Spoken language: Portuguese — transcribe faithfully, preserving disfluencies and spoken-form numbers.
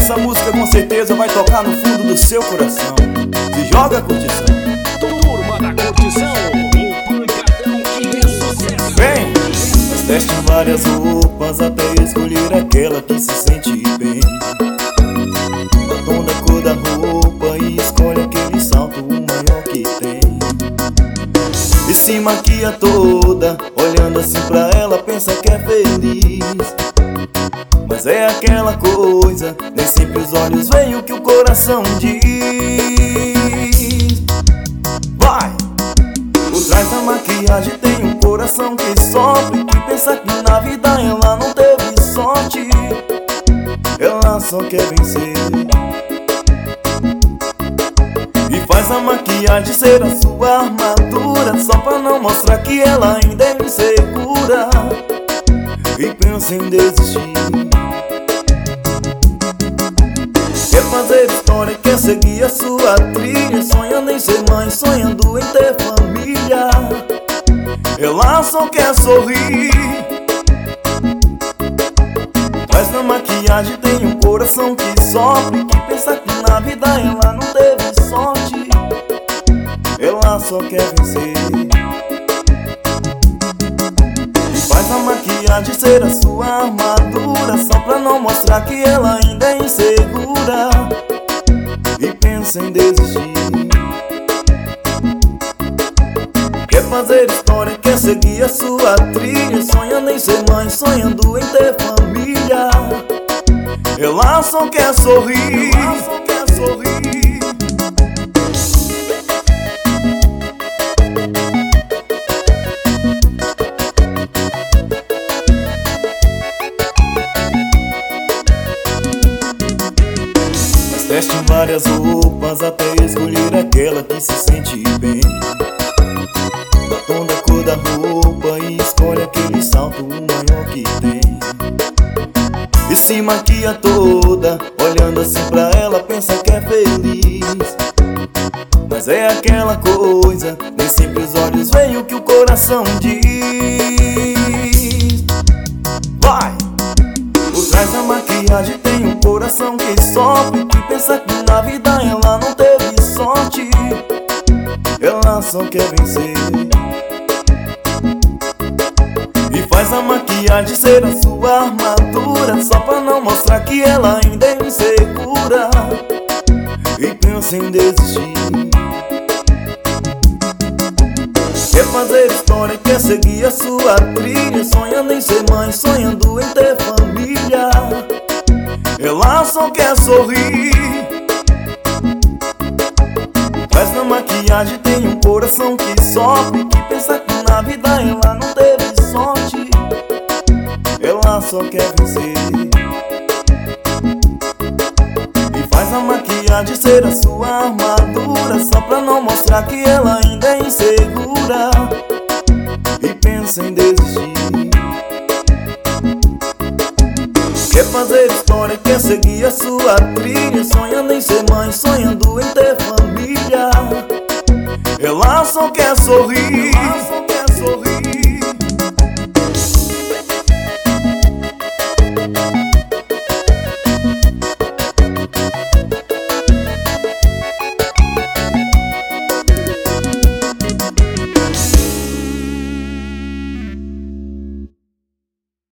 essa música com certeza vai tocar no fundo do seu coração. Se joga, curtição. Turma da curtição, o pancadão que é sucesso. Vem! Mas teste várias roupas até escolher aquela que se sente bem. Batom da cor da roupa e escolhe aquele salto, o maior que tem. E se maquia toda, olhando assim pra ela, pensa que é feliz. Mas é aquela coisa, nem sempre os olhos veem o que o coração diz. Vai! Por trás da maquiagem tem um coração que sofre, que pensa que na vida ela não teve sorte. Ela só quer vencer e faz a maquiagem ser a sua armadura, só pra não mostrar que ela ainda é insegura e pensa em desistir. Quer fazer história, quer seguir a sua trilha, sonhando em ser mãe, sonhando em ter família. Ela só quer sorrir. Mas na maquiagem tem um coração que sofre, que pensa que na vida ela não teve sorte. Ela só quer vencer e faz a maquiagem ser a sua armadura, só pra não mostrar que ela ainda é insegura e pensa em desistir. Quer fazer história, quer seguir a sua trilha, sonhando em ser mãe, sonhando em ter família. Ela só quer sorrir, ela só quer sorrir. Mas teste várias roupas até escolher aquela que se sente bem. Batom da cor da roupa e escolhe aquele salto, o maior que tem. E se maquia toda, olhando assim pra ela, pensa que é feliz. Mas é aquela coisa, nem sempre os olhos veem o que o coração diz. Vai! Por trás da maquiagem tem um coração que sofre, que pensa que na vida ela não teve sorte. Ela só quer vencer e faz a maquiagem ser a sua armadura, só pra não mostrar que ela ainda é insegura e pensa em desistir. Quer fazer história, quer seguir a sua trilha, sonhando em ser mãe, sonhando em ter família. Ela só quer sorrir. Mas na maquiagem tem um coração que sofre, que pensa que na vida ela não teve sorte. Ela só quer vencer e faz a maquiagem ser a sua armadura, só pra não mostrar que ela ainda é insegura e pensa em desistir. Quer fazer história, quer seguir a sua trilha, sonhando em ser mãe, sonhando em ter família. Ela só quer sorrir.